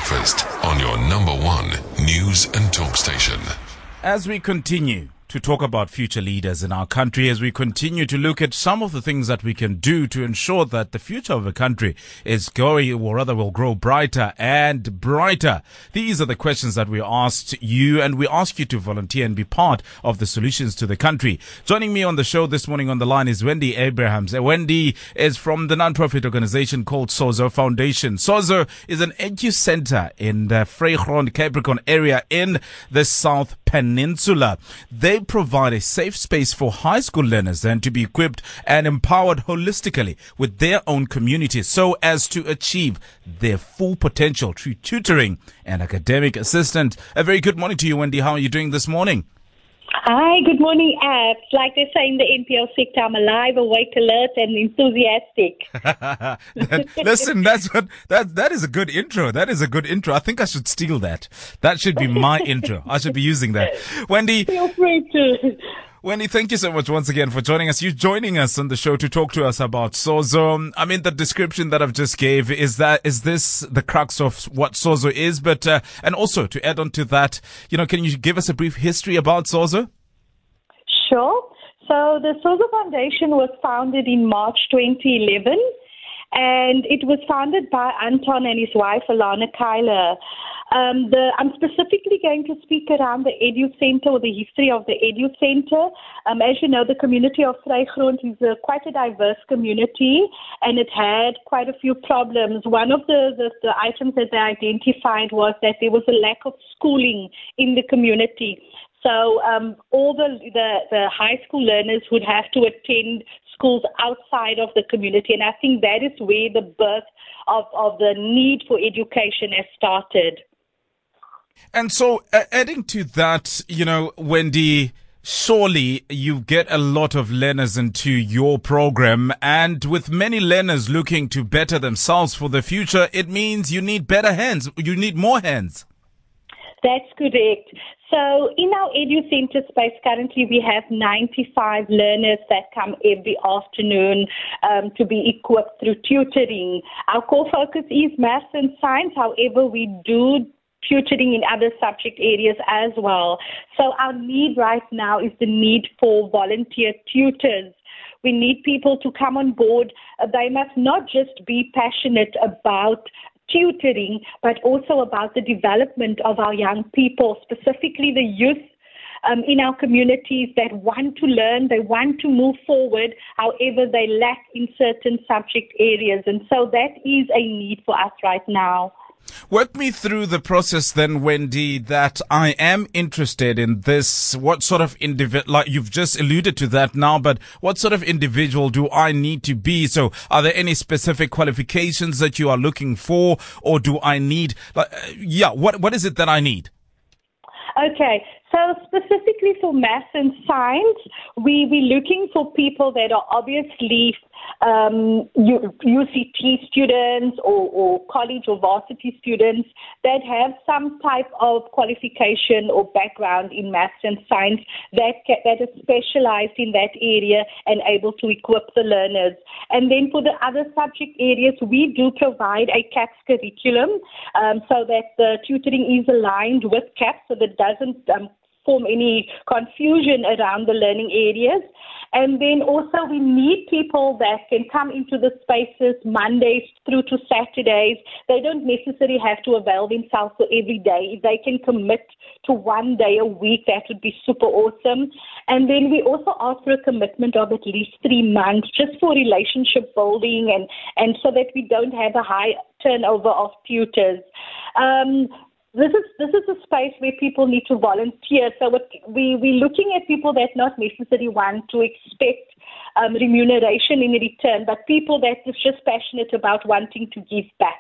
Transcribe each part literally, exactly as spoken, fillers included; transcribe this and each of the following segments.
Breakfast on your number one news and talk station. As we continue to talk about future leaders in our country, as we continue to look at some of the things that we can do to ensure that the future of the country is going, or rather will grow brighter and brighter. These are the questions that we asked you, and we ask you to volunteer and be part of the solutions to the country. Joining me on the show this morning on the line is Wendy Abrahams. Wendy is from the non-profit organization called Sozo Foundation. Sozo is an edu center in the Vrygrond Capricorn area in the South Peninsula. They provide a safe space for high school learners and to be equipped and empowered holistically with their own communities so as to achieve their full potential through tutoring and academic assistance. A very good morning to you, Wendy. How are you doing this morning? Hi, good morning, Abs. Like they say in the N P O sector, I'm alive, awake, alert, and enthusiastic. that, listen, that's what that that is a good intro. That is a good intro. I think I should steal that. That should be my intro. I should be using that. Wendy, feel free to. Wendy, thank you so much once again for joining us. You joining us on the show to talk to us about Sozo. I mean, the description that I've just gave, is that, is this the crux of what Sozo is? But, uh, and also to add on to that, you know, can you give us a brief history about Sozo? Sure. So the Sozo Foundation was founded in March twenty eleven, and it was founded by Anton and his wife, Alana Kyler. Um, the, I'm specifically going to speak around the Edu Center, or the history of the Edu Center. Um, as you know, the community of Vrygrond is a, quite a diverse community, and it had quite a few problems. One of the, the, the items that they identified was that there was a lack of schooling in the community. So um, all the, the, the high school learners would have to attend schools outside of the community, and I think that is where the birth of, of the need for education has started. And so, uh, adding to that, you know, Wendy, surely you get a lot of learners into your program, and with many learners looking to better themselves for the future, it means you need better hands. You need more hands. That's correct. So in our Edu Center space, currently we have ninety-five learners that come every afternoon um, to be equipped through tutoring. Our core focus is maths and science. However, we do tutoring in other subject areas as well. So our need right now is the need for volunteer tutors. We need people to come on board. Uh, they must not just be passionate about tutoring, but also about the development of our young people, specifically the youth um, in our communities that want to learn, they want to move forward, however they lack in certain subject areas. And so that is a need for us right now. Work me through the process then, Wendy, that I am interested in this. What sort of individual, like you've just alluded to that now, but what sort of individual do I need to be? So are there any specific qualifications that you are looking for, or do I need, like, uh, yeah, what what is it that I need? Okay, so specifically for maths and science, we, we're looking for people that are obviously um, U C T students or, or college or varsity students that have some type of qualification or background in maths and science that, that is specialized in that area and able to equip the learners. And then for the other subject areas, we do provide a CAPS curriculum um, so that the tutoring is aligned with CAPS, so that it doesn't um, form any confusion around the learning areas. And then also we need people that can come into the spaces Mondays through to Saturdays. They don't necessarily have to avail themselves for every day. If they can commit to one day a week, that would be super awesome. And then we also ask for a commitment of at least three months just for relationship building and, and so that we don't have a high turnover of tutors. Um, This is this is a space where people need to volunteer. So what we, we're looking at people that not necessarily want to expect um, remuneration in return, but people that are just passionate about wanting to give back.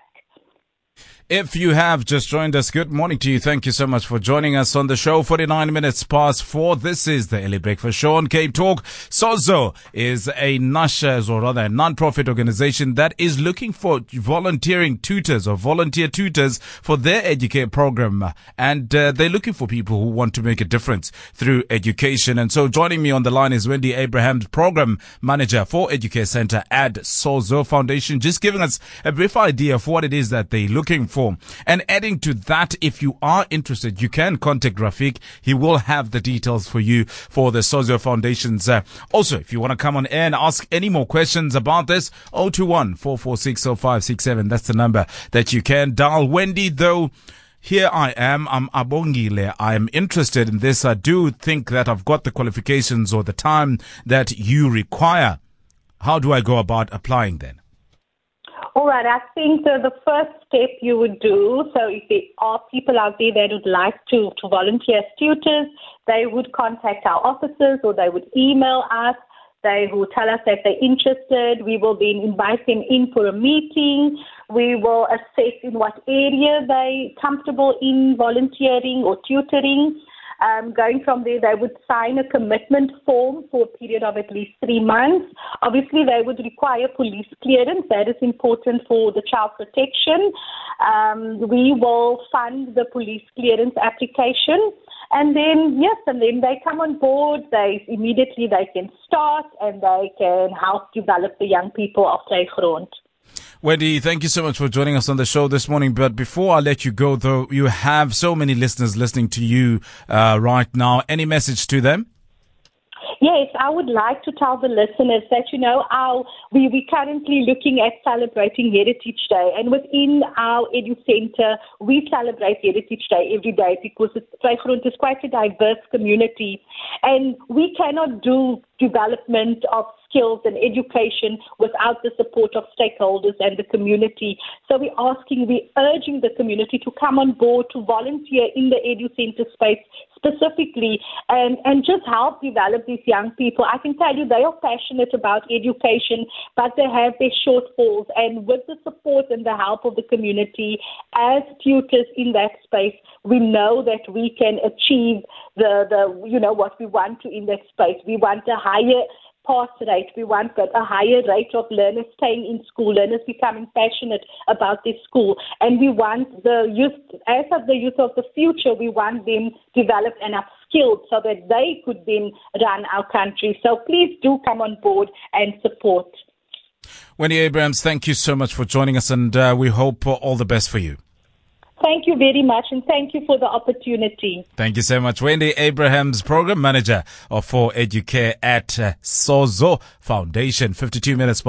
If you have just joined us, good morning to you. Thank you so much for joining us on the show. forty-nine minutes past four. This is the Early Breakfast Show on Cape Talk. Sozo is a Nasha, or rather a non-profit organization that is looking for volunteering tutors or volunteer tutors for their Educate program. And uh, they're looking for people who want to make a difference through education. And so joining me on the line is Wendy Abrahams, program manager for Educate Center at Sozo Foundation, just giving us a brief idea of what it is that they're looking for. form. And adding to that, if you are interested, you can contact Rafiq. He will have the details for you for the Sozo Foundations. Uh, also, if you want to come on air and ask any more questions about this, zero two one, four four six, zero five six seven. That's the number that you can dial. Wendy, though, here I am. I'm Abongile. I am interested in this. I do think that I've got the qualifications or the time that you require. How do I go about applying then? All right. I think the, the first step you would do, so if there are people out there that would like to, to volunteer as tutors, they would contact our offices or they would email us. They will tell us that they're interested. We will then invite them in for a meeting. We will assess in what area they're comfortable in volunteering or tutoring. Um, going from there, they would sign a commitment form for a period of at least three months. Obviously, they would require police clearance. That is important for the child protection. Um, we will fund the police clearance application. And then, yes, and then they come on board. They immediately they can start and they can help develop the young people of Vrygrond. Wendy, thank you so much for joining us on the show this morning. But before I let you go, though, you have so many listeners listening to you uh, right now. Any message to them? Yes, I would like to tell the listeners that, you know, our, we, we're currently looking at celebrating Heritage Day. And within our Edu Center, we celebrate Heritage Day every day because Vrygrond is quite a diverse community. And we cannot do development of skills and education without the support of stakeholders and the community. So we're asking, we're urging the community to come on board, to volunteer in the Edu Center space specifically, and, and just help develop these young people. I can tell you they are passionate about education, but they have their shortfalls. And with the support and the help of the community as tutors in that space, we know that we can achieve the, the you know, what we want to in that space. We want a higher pass rate. We want a higher rate of learners staying in school, learners becoming passionate about their school. And we want the youth, as of the youth of the future, we want them developed and upskilled so that they could then run our country. So please do come on board and support. Wendy Abrahams, thank you so much for joining us, and uh, we hope all the best for you. Thank you very much, and thank you for the opportunity. Thank you so much. Wendy Abrahams, Program Manager for Educare at uh, Sozo Foundation. fifty-two minutes